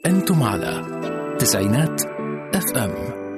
أنتم على تسعينات FM.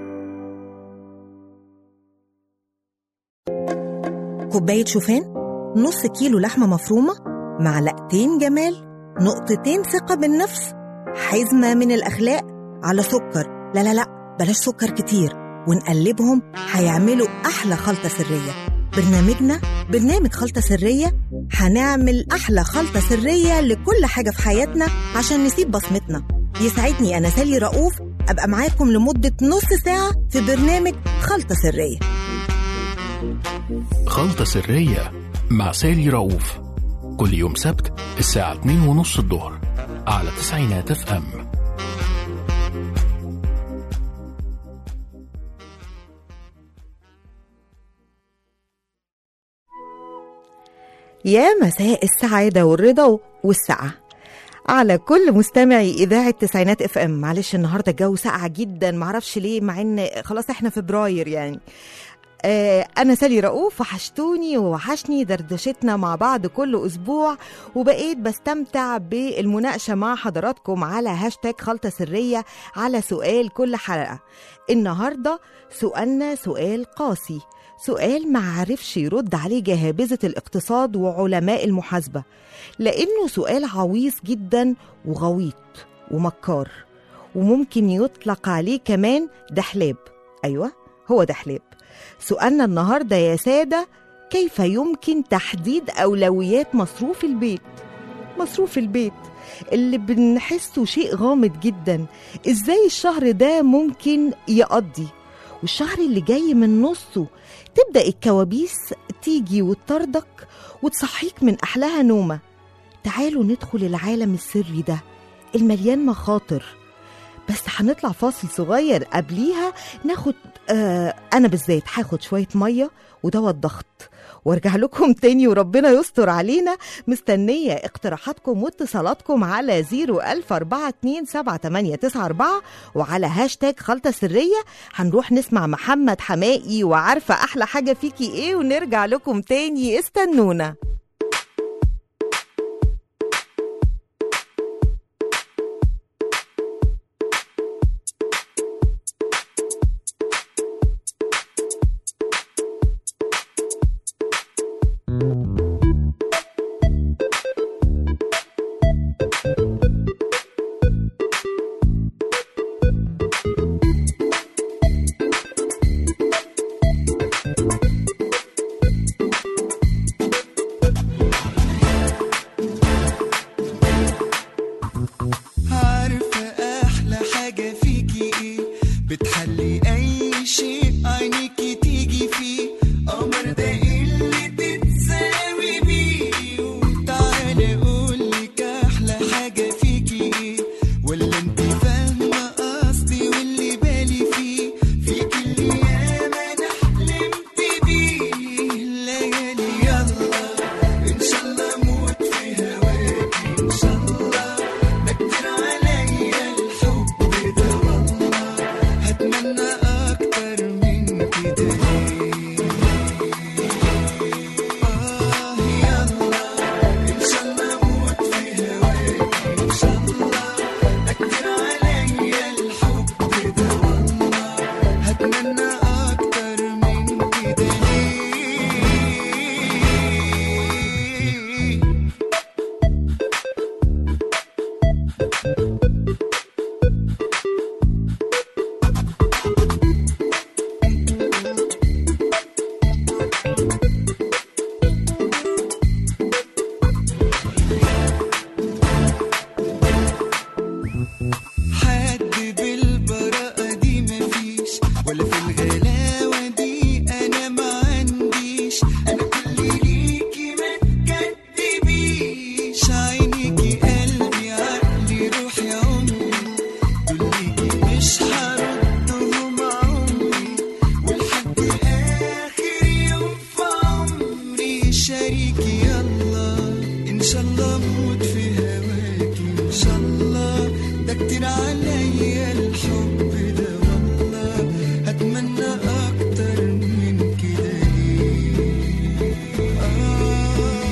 كوباية شوفان، نص كيلو لحمة مفرومة، معلقتين جمال، نقطتين ثقة بالنفس، حزمة من الأخلاق، على سكر. لا لا لا، بلاش سكر كتير، ونقلبهم هيعملوا أحلى خلطة سرية. برنامجنا برنامج خلطة سرية، هنعمل أحلى خلطة سرية لكل حاجة في حياتنا عشان نسيب بصمتنا. يسعدني أنا سالي رؤوف أبقى معاكم لمدة نص ساعة في برنامج خلطة سرية. خلطة سرية مع سالي رؤوف، كل يوم سبت الساعة 2:30 الظهر على تسعينات FM. يا مساء السعادة والرضا والسعة على كل مستمعي إذاعة تسعينات FM. معلش النهاردة الجو ساقع جدا، معرفش ليه، مع إن خلاص إحنا فبراير يعني. أنا سالي رؤوف، وحشتوني ووحشني دردشتنا مع بعض كل أسبوع، وبقيت بستمتع بالمناقشة مع حضراتكم على هاشتاج خلطة سرية على سؤال كل حلقة. النهاردة سؤالنا سؤال قاسي، سؤال ما عرفش يرد عليه جهابذة الاقتصاد وعلماء المحاسبة، لأنه سؤال عويص جدا وغويط ومكار، وممكن يطلق عليه كمان دحلاب. أيوة، هو دحلاب. سؤالنا النهاردة يا سادة: كيف يمكن تحديد أولويات مصروف البيت؟ مصروف البيت اللي بنحسه شيء غامض جدا. إزاي الشهر ده ممكن يقضي، والشهر اللي جاي من نصه تبدأ الكوابيس تيجي وتطردك وتصحيك من أحلاها نومة. تعالوا ندخل العالم السري ده المليان مخاطر، بس هنطلع فاصل صغير قبليها ناخد أنا بالذات هاخد شوية مية ودواء الضغط، وارجع لكم تاني وربنا يستر علينا. مستنية اقتراحاتكم واتصالاتكم على 014278894 وعلى هاشتاج خلطة سرية. هنروح نسمع محمد حمائي وعارفة أحلى حاجة فيكي إيه، ونرجع لكم تاني، استنونا.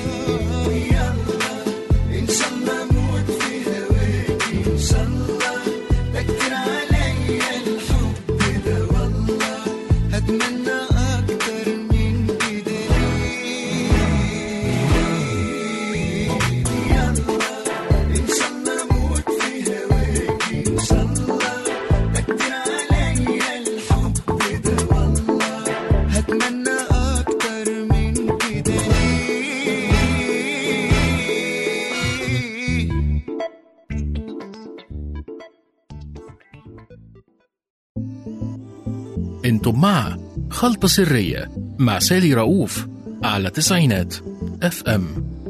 إن شاء الله انتم مع خلطة سرية مع سالي رؤوف على تسعينات FM.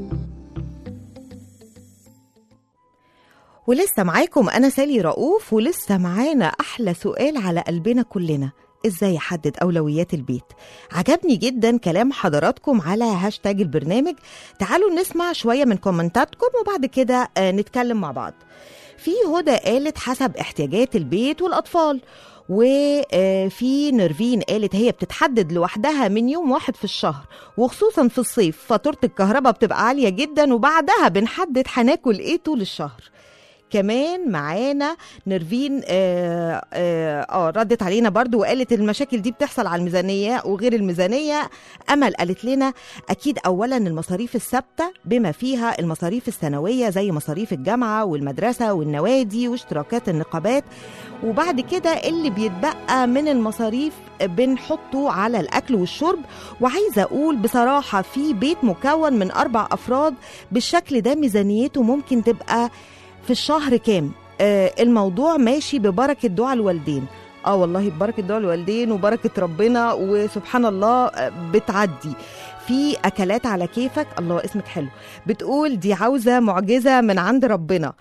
ولسه معاكم أنا سالي رؤوف، ولسه معانا أحلى سؤال على قلبنا كلنا: إزاي أحدد أولويات البيت؟ عجبني جدا كلام حضراتكم على هاشتاج البرنامج. تعالوا نسمع شوية من كومنتاتكم وبعد كده نتكلم مع بعض. في هدى قالت حسب احتياجات البيت والأطفال، وفي نرفين قالت هي بتتحدد لوحدها من يوم 1 في الشهر، وخصوصا في الصيف فاتورة الكهرباء بتبقى عالية جدا، وبعدها بنحدد هناكل ايه طول الشهر. كمان معانا نرفين ردت علينا برضو وقالت المشاكل دي بتحصل على الميزانية وغير الميزانية. أمل قالت لنا أكيد أولا المصاريف الثابتة بما فيها المصاريف السنوية زي مصاريف الجامعة والمدرسة والنوادي واشتراكات النقابات، وبعد كده اللي بيتبقى من المصاريف بنحطه على الأكل والشرب. وعايزة أقول بصراحة في بيت مكون من 4 أفراد بالشكل ده ميزانيته ممكن تبقى في الشهر كام؟ الموضوع ماشي ببركة دعاء الوالدين. والله ببركة دعاء الوالدين وبركة ربنا، وسبحان الله بتعدي. في أكلات على كيفك، الله اسمك حلو، بتقول دي عاوزة معجزة من عند ربنا.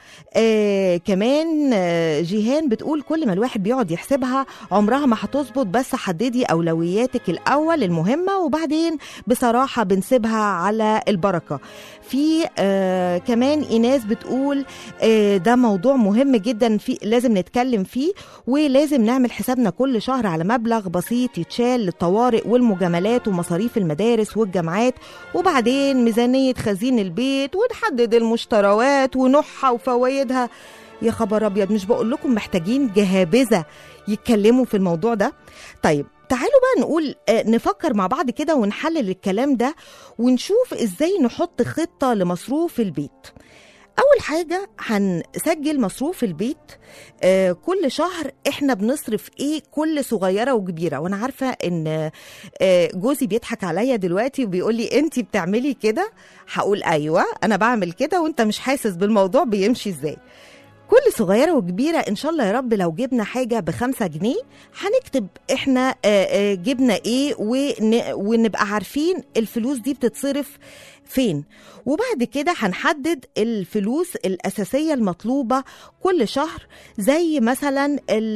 كمان جيهان بتقول كل ما الواحد بيقعد يحسبها عمرها ما هتظبط، بس حددي أولوياتك الأول المهمة وبعدين بصراحة بنسيبها على البركة. في كمان إيناس بتقول ده موضوع مهم جدا لازم نتكلم فيه، ولازم نعمل حسابنا كل شهر على مبلغ بسيط يتشال للطوارئ والمجاملات ومصاريف المدارس والجامعات، وبعدين ميزانية خزين البيت، ونحدد المشتريات ونوعها وفوائدها. يا خبر أبيض، مش بقول لكم محتاجين جهابذة يتكلموا في الموضوع ده؟ طيب تعالوا بقى نقول نفكر مع بعض كده ونحلل الكلام ده ونشوف إزاي نحط خطة لمصروف البيت. أول حاجة هنسجل مصروف البيت، كل شهر إحنا بنصرف إيه كل صغيرة وكبيرة. وأنا عارفة إن جوزي بيضحك عليا دلوقتي وبيقول لي أنتي بتعملي كده؟ هقول أيوة أنا بعمل كده وأنت مش حاسس بالموضوع بيمشي إزاي. كل صغيرة وكبيرة إن شاء الله يا رب. لو جبنا حاجة ب5 جنيه هنكتب إحنا جبنا إيه ونبقى عارفين الفلوس دي بتتصرف فين. وبعد كده هنحدد الفلوس الأساسية المطلوبة كل شهر، زي مثلا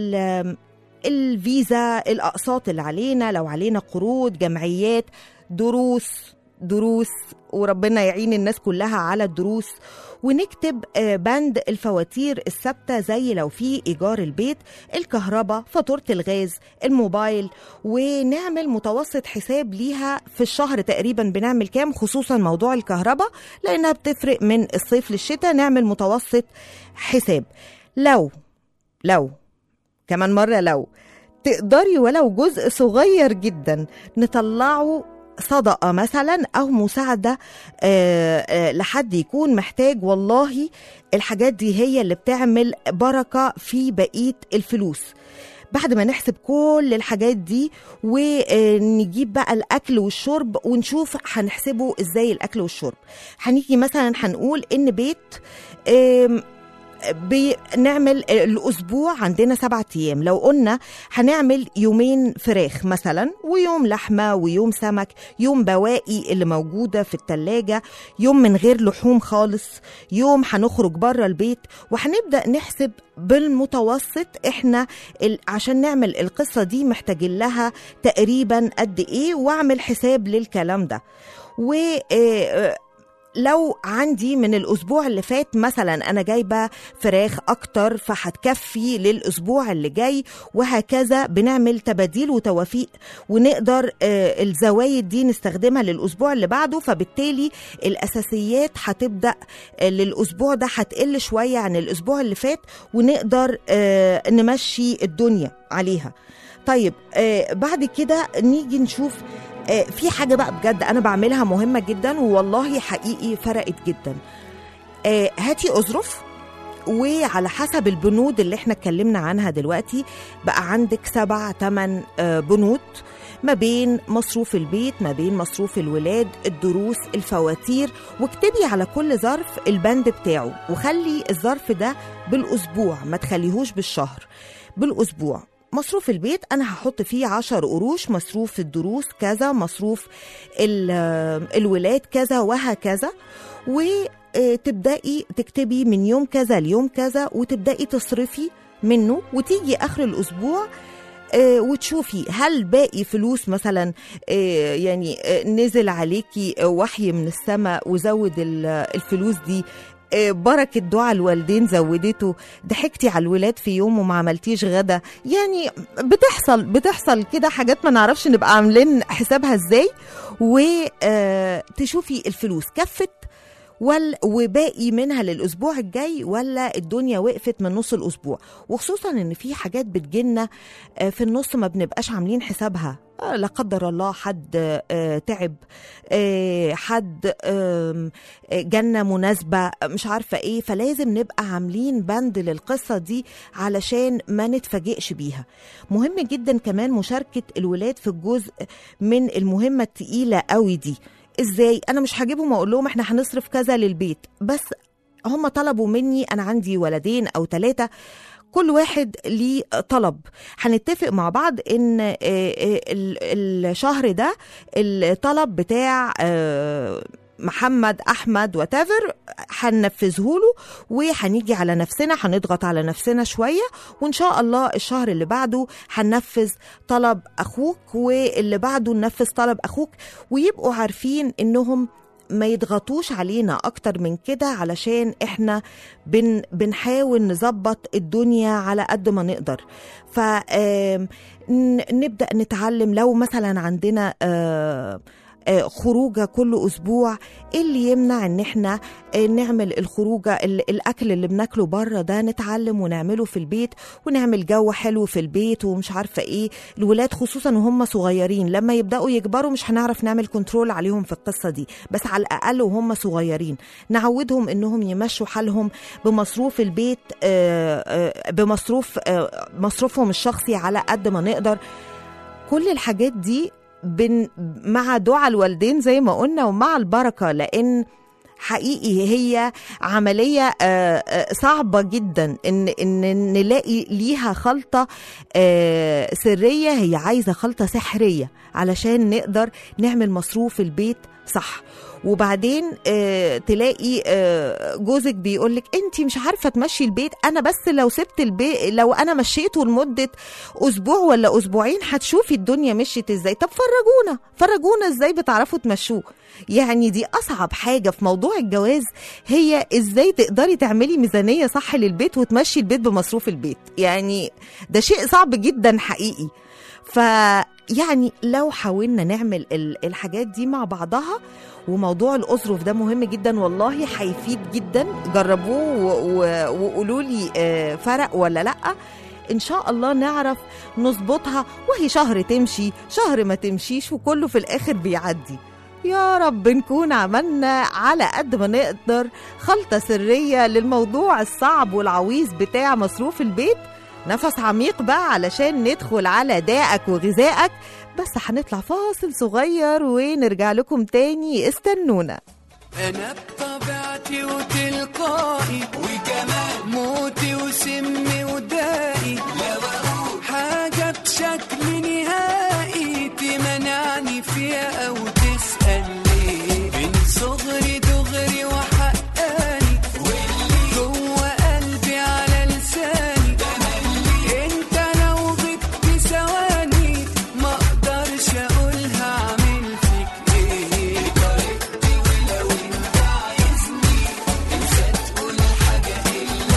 الفيزا، الأقساط اللي علينا، لو علينا قروض، جمعيات، دروس وربنا يعين الناس كلها على الدروس. ونكتب بند الفواتير الثابتة زي لو في إيجار البيت، الكهرباء، فاتورة الغاز، الموبايل، ونعمل متوسط حساب ليها في الشهر تقريبا بنعمل كام، خصوصا موضوع الكهرباء لأنها بتفرق من الصيف للشتاء. نعمل متوسط حساب. لو كمان مرة لو تقدري ولو جزء صغير جدا نطلعه صدقة مثلا أو مساعدة لحد يكون محتاج، والله الحاجات دي هي اللي بتعمل بركة في بقية الفلوس. بعد ما نحسب كل الحاجات دي ونجيب بقى الأكل والشرب ونشوف هنحسبه إزاي. الأكل والشرب هنيجي مثلا هنقول إن بيت بنعمل الأسبوع عندنا 7 أيام، لو قلنا هنعمل يومين فراخ مثلا، ويوم لحمة، ويوم سمك، يوم بواقي اللي موجودة في التلاجة، يوم من غير لحوم خالص، يوم هنخرج برا البيت، وهنبدأ نحسب بالمتوسط احنا عشان نعمل القصة دي محتاجين لها تقريبا قد ايه، واعمل حساب للكلام ده. لو عندي من الأسبوع اللي فات مثلا أنا جايبة فراخ أكتر فهتكفي للأسبوع اللي جاي، وهكذا بنعمل تباديل وتوافيق، ونقدر الزوايد دي نستخدمها للأسبوع اللي بعده. فبالتالي الأساسيات هتبدأ للأسبوع ده هتقل شوية عن الأسبوع اللي فات، ونقدر نمشي الدنيا عليها. طيب بعد كده نيجي نشوف في حاجة بقى بجد أنا بعملها مهمة جدا والله حقيقي فرقت جدا. هاتي أظرف، وعلى حسب البنود اللي احنا اتكلمنا عنها دلوقتي بقى عندك 7-8 بنود ما بين مصروف البيت، ما بين مصروف الولاد، الدروس، الفواتير، واكتبي على كل ظرف البند بتاعه، وخلي الظرف ده بالأسبوع، ما تخليهوش بالشهر، بالأسبوع. مصروف البيت أنا هحط فيه 10 قروش، مصروف الدروس كذا، مصروف الولاد كذا، وهكذا. وتبدأي تكتبي من يوم كذا ليوم كذا، وتبدأي تصرفي منه، وتيجي آخر الأسبوع وتشوفي هل باقي فلوس مثلا يعني نزل عليكي وحي من السماء وزود الفلوس دي، بركة دعاء الوالدين زودته، ضحكتي على الولاد في يوم وما عملتيش غدا. يعني بتحصل كده حاجات ما نعرفش نبقى عاملين حسابها ازاي. وتشوفي الفلوس كفت وباقي منها للأسبوع الجاي، ولا الدنيا وقفت من نص الأسبوع. وخصوصا ان في حاجات بتجينا في النص ما بنبقاش عاملين حسابها، لا قدر الله حد تعب، حد جنة مناسبة مش عارفة ايه، فلازم نبقى عاملين بند للقصة دي علشان ما نتفاجئش بيها. مهم جدا كمان مشاركة الولاد في الجزء من المهمة التقيلة قوي دي. ازاي؟ انا مش هجيبهم واقول لهم احنا هنصرف كذا للبيت، بس هم طلبوا مني، انا عندي ولدين او 3، كل واحد ليه طلب، هنتفق مع بعض ان الشهر ده الطلب بتاع محمد احمد وتافر هننفذه له، وهنيجي على نفسنا، هنضغط على نفسنا شويه، وان شاء الله الشهر اللي بعده هننفذ طلب اخوك، واللي بعده ننفذ طلب اخوك. ويبقوا عارفين انهم ما يضغطوش علينا اكتر من كده، علشان احنا بنحاول نظبط الدنيا على قد ما نقدر. فنبدأ نتعلم لو مثلا عندنا خروجة كل أسبوع، إيه اللي يمنع إن إحنا نعمل الخروجة الأكل اللي بناكله بره ده نتعلم ونعمله في البيت، ونعمل جو حلو في البيت ومش عارفة إيه. الولاد خصوصا وهم صغيرين، لما يبدأوا يكبروا مش هنعرف نعمل كنترول عليهم في القصة دي، بس على الأقل وهم صغيرين نعودهم إنهم يمشوا حالهم بمصروف البيت، مصروفهم الشخصي على قد ما نقدر. كل الحاجات دي مع دعاء الوالدين زي ما قلنا، ومع البركة، لأن حقيقي هي عملية صعبة جدا إن نلاقي ليها خلطة سرية، هي عايزة خلطة سحرية علشان نقدر نعمل مصروف البيت صح. وبعدين تلاقي جوزك بيقولك انتي مش عارفة تمشي البيت، انا بس لو سبت البيت، لو انا مشيته لمدة اسبوع ولا اسبوعين هتشوفي الدنيا مشيت ازاي. طب فرجونا ازاي بتعرفوا تمشوه. يعني دي اصعب حاجة في موضوع الجواز، هي ازاي تقدري تعملي ميزانية صح للبيت وتمشي البيت بمصروف البيت. يعني ده شيء صعب جدا حقيقي. يعني لو حاولنا نعمل الحاجات دي مع بعضها، وموضوع الأسرف ده مهم جدا والله، هيفيد جدا. جربوه وقولوا لي فرق ولا لأ. إن شاء الله نعرف نظبطها، وهي شهر تمشي شهر ما تمشيش، وكله في الآخر بيعدي. يا رب نكون عملنا على قد ما نقدر خلطة سرية للموضوع الصعب والعويص بتاع مصروف البيت. نفس عميق بقى علشان ندخل على داءك وغذائك، بس هنطلع فاصل صغير ونرجع لكم تاني، استنونا. أنا بطبيعتي وتلقائي، وكمان موتي وسمي ودائي، لا بقول حاجة بشكل نهائي تمنعني فيها أو تسأل ليه. من صغري دغري وحقاني، واللي جوه قلبي على لساني. انت لو غبت ثواني ما اقدرش اقولها اعمل فيك ايه. طريقتي ولو انت عايزني انسى تقول حاجة الا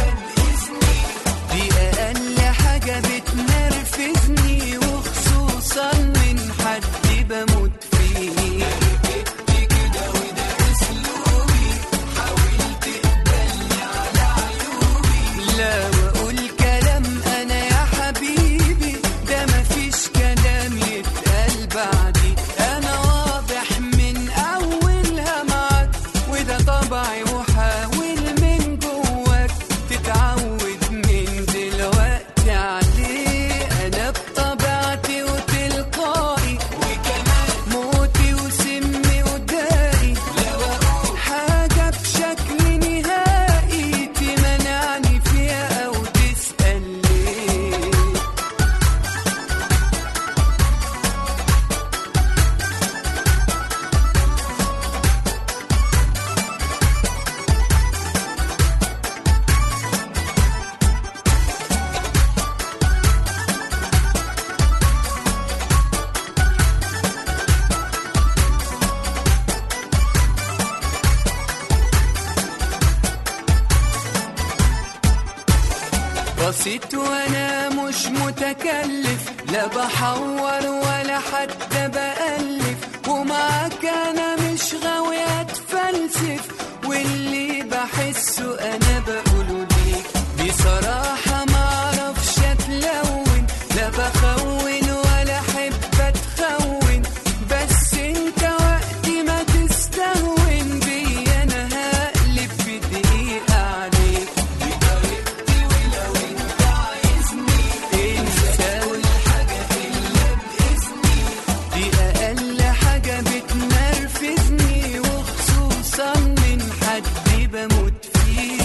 بسيط وانا مش متكلف، لا بحور ولا حتى بألف، ومعاك انا مش غاوي اتفلسف، واللي بحسه انا بقوله ليك بصراحة معرفش اتلون، لا بخون ولا حب اتخون، بس انت وقت ما تستهون بي انا هقلب في دقيقة عليك، دي طريقتي ولو انت عايزني انسى والحاجة الا باسمي، دي اقل حاجة بتنرفزني، وخصوصا من حد بموت فيه.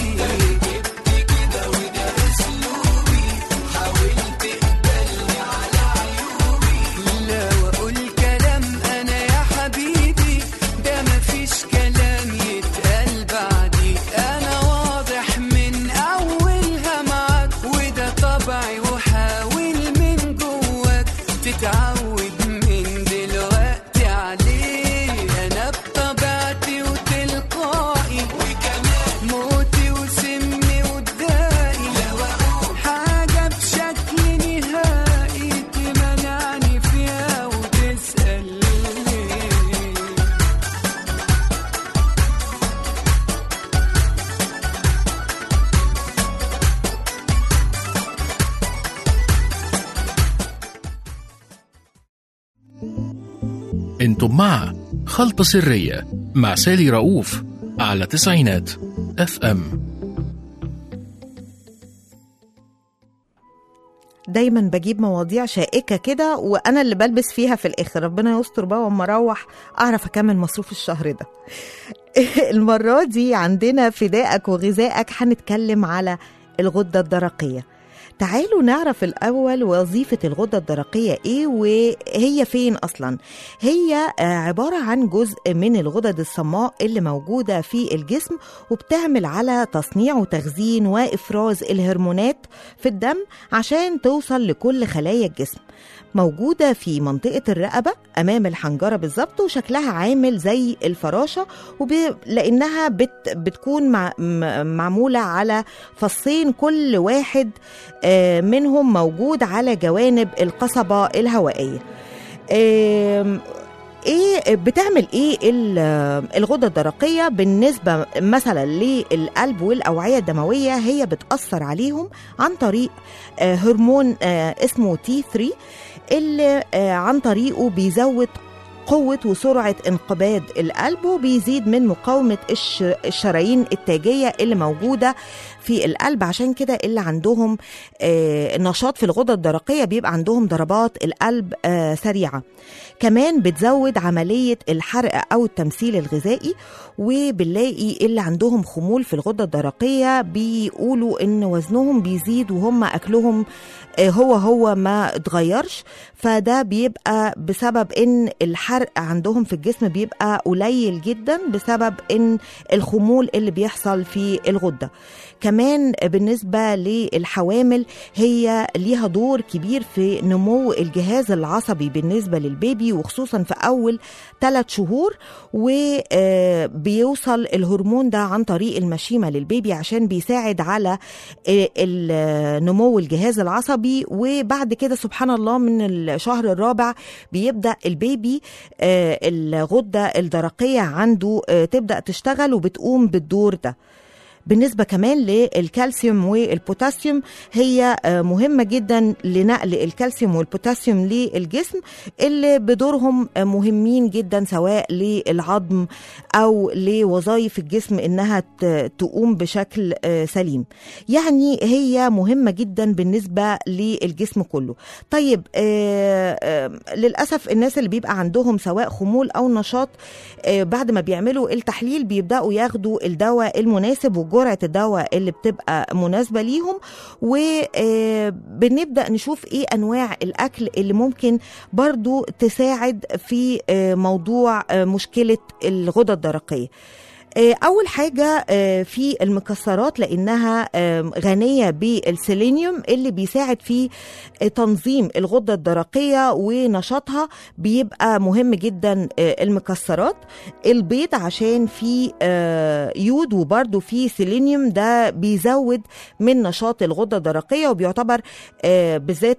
انتم مع خلطة سرية مع سالي رؤوف على تسعينات FM. دايما بجيب مواضيع شائكة كده وأنا اللي بلبس فيها في الآخر، ربنا يستر بقى وأما أروح أعرف أكمل مصروف الشهر ده. المرة دي عندنا فدائك وغذائك، هنتكلم على الغدة الدرقية. تعالوا نعرف الأول وظيفة الغدة الدرقية إيه وهي فين أصلا. هي عبارة عن جزء من الغدد الصماء اللي موجودة في الجسم، وبتعمل على تصنيع وتخزين وإفراز الهرمونات في الدم عشان توصل لكل خلايا الجسم. موجودة في منطقة الرقبة أمام الحنجرة بالظبط، وشكلها عامل زي الفراشة، لأنها بتكون معمولة على فصين، كل واحد منهم موجود على جوانب القصبة الهوائية. بتعمل ايه الغدة الدرقية بالنسبة مثلا للقلب والأوعية الدموية؟ هي بتأثر عليهم عن طريق هرمون اسمه T3 اللي عن طريقه بيزود قوة وسرعة انقباض القلب، وبيزيد من مقاومة الشرايين التاجية اللي موجودة في القلب. عشان كده اللي عندهم نشاط في الغدة الدرقية بيبقى عندهم ضربات القلب سريعة. كمان بتزود عملية الحرق أو التمثيل الغذائي، وبنلاقي اللي عندهم خمول في الغدة الدرقية بيقولوا إن وزنهم بيزيد وهم أكلهم هو ما اتغيرش، فده بيبقى بسبب ان الحرق عندهم في الجسم بيبقى قليل جدا بسبب ان الخمول اللي بيحصل في الغدة. كمان بالنسبة للحوامل هي ليها دور كبير في نمو الجهاز العصبي بالنسبة للبيبي، وخصوصا في أول 3 شهور، وبيوصل الهرمون ده عن طريق المشيمة للبيبي عشان بيساعد على نمو الجهاز العصبي. وبعد كده سبحان الله من الشهر الرابع بيبدأ البيبي الغدة الدرقية عنده تبدأ تشتغل وبتقوم بالدور ده. بالنسبة كمان للكالسيوم والبوتاسيوم، هي مهمة جدا لنقل الكالسيوم والبوتاسيوم للجسم، اللي بدورهم مهمين جدا سواء للعظم أو لوظائف الجسم إنها تقوم بشكل سليم. يعني هي مهمة جدا بالنسبة للجسم كله. طيب للأسف الناس اللي بيبقى عندهم سواء خمول أو نشاط بعد ما بيعملوا التحليل بيبدأوا ياخدوا الدواء المناسب جرعة الدواء اللي بتبقى مناسبة ليهم، وبنبدأ نشوف ايه انواع الاكل اللي ممكن برضو تساعد في موضوع مشكلة الغدة الدرقية. أول حاجة في المكسرات، لأنها غنية بالسيلينيوم اللي بيساعد في تنظيم الغدة الدرقية ونشاطها، بيبقى مهم جدا المكسرات. البيض عشان فيه يود وبرده فيه سيلينيوم، ده بيزود من نشاط الغدة الدرقية، وبيعتبر بالذات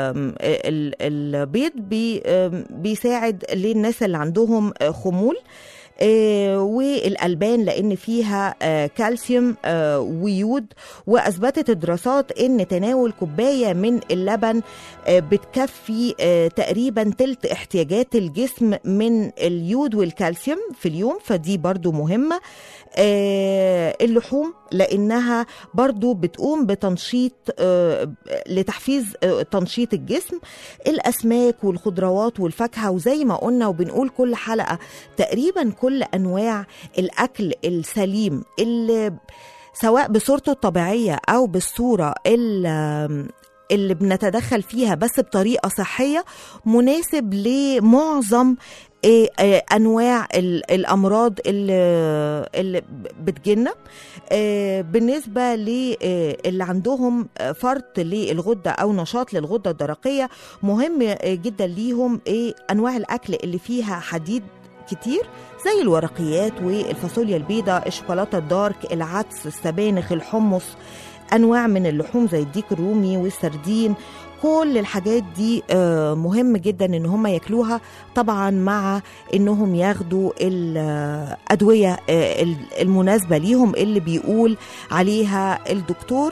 البيض بيساعد للناس اللي عندهم خمول. والألبان لأن فيها كالسيوم ويود، وأثبتت الدراسات أن تناول كوباية من اللبن بتكفي تقريبا تلت احتياجات الجسم من اليود والكالسيوم في اليوم، فدي برضو مهمة. اللحوم لأنها برضو بتقوم بتنشيط لتحفيز تنشيط الجسم. الأسماك والخضروات والفاكهة، وزي ما قلنا وبنقول كل حلقة تقريبا كل أنواع الأكل السليم اللي سواء بصورته الطبيعية أو بالصورة اللي بنتدخل فيها بس بطريقة صحية، مناسب لمعظم أنواع الأمراض اللي بتجينا. بالنسبة للي عندهم فرط للغدة أو نشاط للغدة الدرقية، مهم جدا ليهم أنواع الأكل اللي فيها حديد كتير، زي الورقيات والفاصوليا البيضاء، الشوكولاتة الدارك، العدس، السبانخ، الحمص، أنواع من اللحوم زي الديك الرومي والسردين. كل الحاجات دي مهم جدا ان هم ياكلوها، طبعا مع انهم ياخدوا الادويه المناسبه ليهم اللي بيقول عليها الدكتور.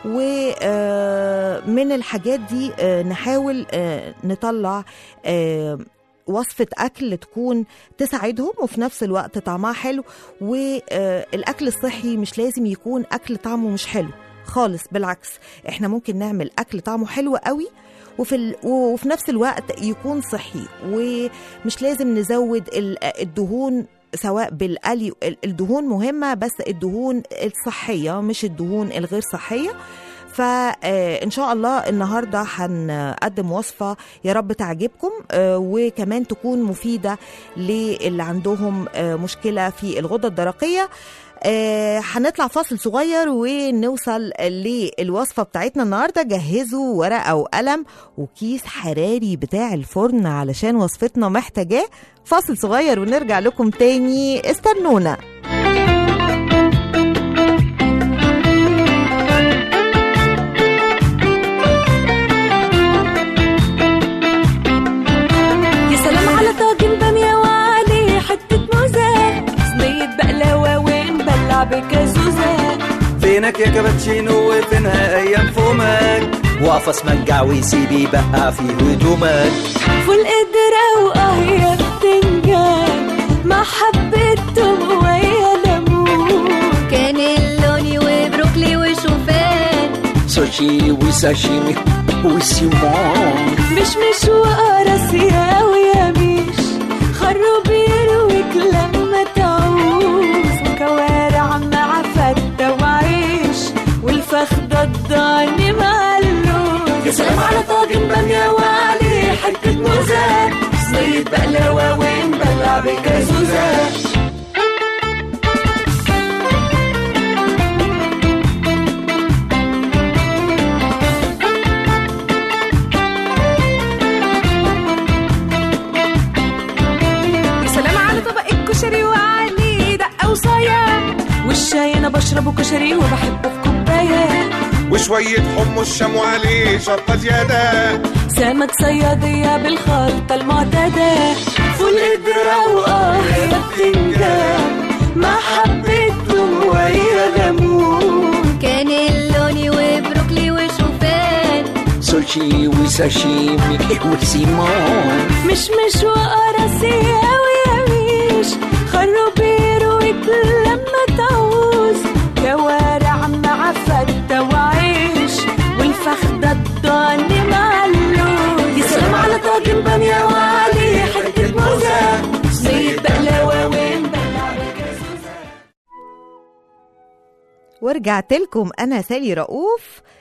ومن الحاجات دي نحاول نطلع وصفة أكل تكون تساعدهم وفي نفس الوقت طعمها حلو. والأكل الصحي مش لازم يكون أكل طعمه مش حلو خالص، بالعكس احنا ممكن نعمل أكل طعمه حلو قوي وفي نفس الوقت يكون صحي، ومش لازم نزود الدهون سواء بالقلي. الدهون مهمة بس الدهون الصحية مش الدهون الغير صحية. فإن شاء الله النهاردة هنقدم وصفة يا رب تعجبكم وكمان تكون مفيدة للي عندهم مشكلة في الغدة الدرقية. هنطلع فاصل صغير ونوصل للوصفة بتاعتنا النهاردة. جهزوا ورقة وقلم وكيس حراري بتاع الفرن علشان وصفتنا محتاجاه. فاصل صغير ونرجع لكم تاني، استنونا. فينك يا كابتشينو وفينها ايام فمك، وقفص منجع ويسيبي بقى في هدومك. فول قدرة وقهية بتنجان مع حبة توم ويا ليمون، كان اللوني وبروكلي وشوفان، سوشي وساشيمي وسيمون، مش وقراصية ويميش، خروب يرويك لما تعوز، وكوارع مع فتة وعيش، والفخدة الضاني مع اللوز. يا سلام على طاجن بامية وعليه حتة موزة، صينية بقلاوة ونبلع بكازوزة. والشاي انا بشربه كشري وبحبه في كوبايه، وشويه حمص شام وعليه شطه زياده، سمك صياديه بالخلطه المعتاده، فول قدره وقهوه بتنجان مع حبه توم ويا ليمون، كان اللوني وبروكلي وشوفان، سوشي وساشيمي وسيمون، مش وقراصية ويميش، خروب يرويك لما تعوز، كوارع مع فتة وعيش، والفخدة الضاني مع اللوز. يا سلام على طاجن بامية وعليه حتة موزة، صينية بقلاوة ونبلع بكازوزة. ورجعت لكم أنا سالي رؤوف.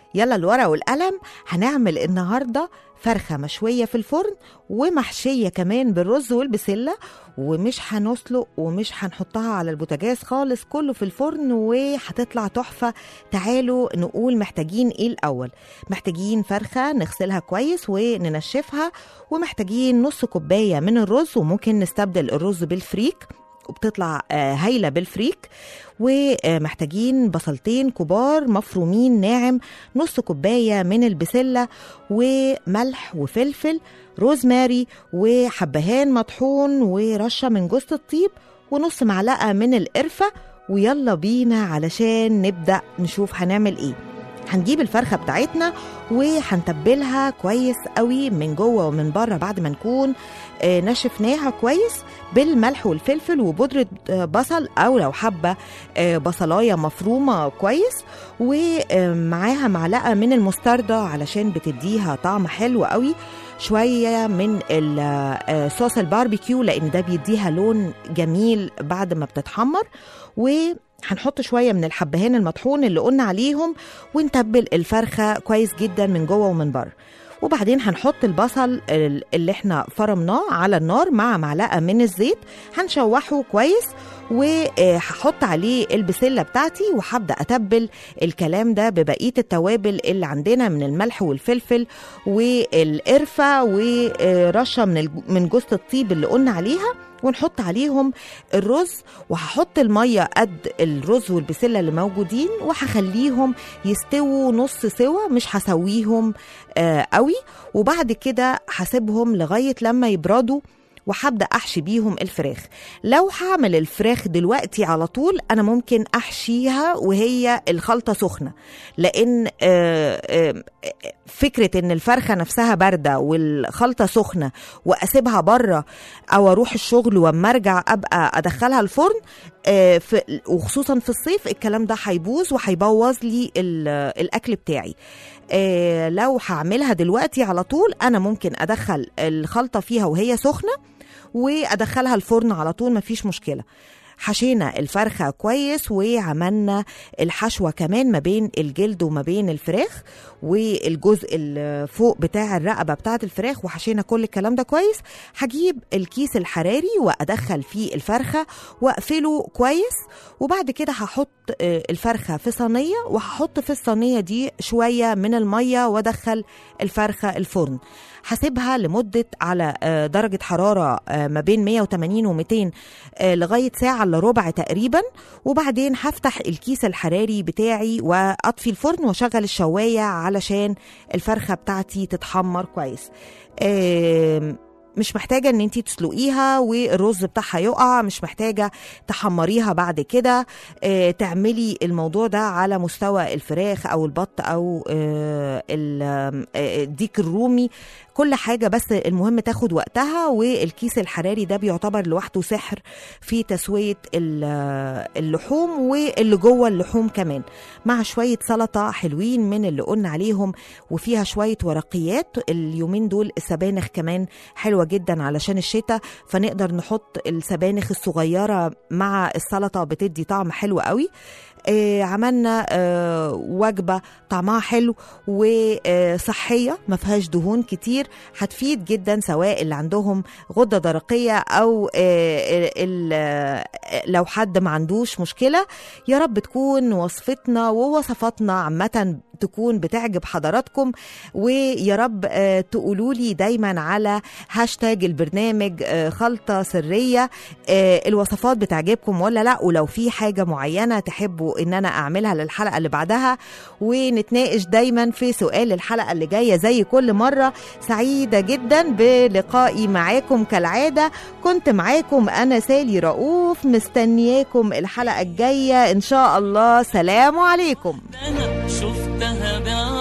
يلا الورقة والقلم، هنعمل النهاردة فرخة مشوية في الفرن ومحشية كمان بالرز والبسلة، ومش هنسلق ومش هنحطها على البوتاجاز خالص، كله في الفرن وهتطلع تحفة. تعالوا نقول محتاجين ايه الأول. محتاجين فرخة نغسلها كويس وننشفها، ومحتاجين نص كوباية من الرز، وممكن نستبدل الرز بالفريك وبتطلع هايلة بالفريك. ومحتاجين بصلتين كبار مفرومين ناعم، نص كوباية من البسلة، وملح وفلفل، روزماري وحبهان مطحون، ورشة من جوز الطيب، ونص معلقة من القرفة. ويلا بينا علشان نبدأ نشوف هنعمل ايه. هنجيب الفرخة بتاعتنا وهنتبلها كويس قوي من جوه ومن بره بعد ما نكون نشفناها كويس بالملح والفلفل وبودرة بصل، أو لو حبة بصلاية مفرومة كويس، ومعاها معلقة من المستردة علشان بتديها طعم حلو قوي، شوية من صوص الباربيكيو لأن ده بيديها لون جميل بعد ما بتتحمر، هنحط شوية من الحبهان المطحون اللي قلنا عليهم، ونتبل الفرخة كويس جدا من جوه ومن بره. وبعدين هنحط البصل اللي احنا فرمناه على النار مع معلقة من الزيت، هنشوحه كويس، وهحط عليه البسلة بتاعتي، وهبدأ أتبل الكلام ده ببقية التوابل اللي عندنا من الملح والفلفل والقرفة ورشة من جوز الطيب اللي قلنا عليها، ونحط عليهم الرز، وهحط المية قد الرز والبسلة اللي موجودين، وهخليهم يستووا نص سوا، مش هسويهم قوي. وبعد كده هسيبهم لغاية لما يبردوا، وهبدأ أحشي بيهم الفراخ. لو هعمل الفراخ دلوقتي على طول أنا ممكن أحشيها وهي الخلطة سخنة، لأن فكرة إن الفرخة نفسها باردة والخلطة سخنة وأسيبها بره أو أروح الشغل وأما أرجع أبقى أدخلها الفرن، وخصوصا في الصيف الكلام ده هيبوظ وهيبوظ لي الأكل بتاعي. لو هعملها دلوقتي على طول أنا ممكن أدخل الخلطة فيها وهي سخنة وأدخلها الفرن على طول، مفيش مشكلة. حشينا الفرخة كويس، وعملنا الحشوة كمان ما بين الجلد وما بين الفراخ والجزء الفوق بتاع الرقبة بتاعت الفراخ، وحشينا كل الكلام ده كويس. هجيب الكيس الحراري وأدخل فيه الفرخة وأقفله كويس، وبعد كده هحط الفرخة في صينية، وهحط في الصينية دي شوية من المية وأدخل الفرخة الفرن. هسيبها لمدة على درجة حرارة ما بين 180 و200 لغاية ساعة إلا ربع تقريبا، وبعدين هفتح الكيس الحراري بتاعي وأطفي الفرن وشغل الشواية علشان الفرخة بتاعتي تتحمر كويس. مش محتاجة ان انتي تسلقيها والرز بتاعها يقع، مش محتاجة تحمريها بعد كده. تعملي الموضوع ده على مستوى الفراخ او البط او الديك الرومي، كل حاجة، بس المهم تاخد وقتها. والكيس الحراري ده بيعتبر لوحده سحر في تسوية اللحوم واللي جوه اللحوم كمان، مع شوية سلطة حلوين من اللي قلنا عليهم، وفيها شوية ورقيات. اليومين دول السبانخ كمان حلوة جدا علشان الشتاء، فنقدر نحط السبانخ الصغيرة مع السلطة بتدي طعم حلو قوي. عملنا وجبة طعمها حلو وصحية ما فيهاش دهون كتير، هتفيد جدا سواء اللي عندهم غدة درقية أو لو حد ما عندوش مشكلة. يا رب تكون وصفتنا ووصفاتنا عامة تكون بتعجب حضراتكم، ويا رب تقولوا لي دايما على هاشتاج البرنامج خلطة سرية الوصفات بتعجبكم ولا لا، ولو في حاجة معينة تحبوا ان انا اعملها للحلقة اللي بعدها، ونتناقش دايما في سؤال الحلقة اللي جاية زي كل مرة. سعيدة جدا بلقائي معاكم كالعادة، كنت معاكم انا سالي رؤوف، مستنياكم الحلقة الجاية ان شاء الله. سلام عليكم. شفتها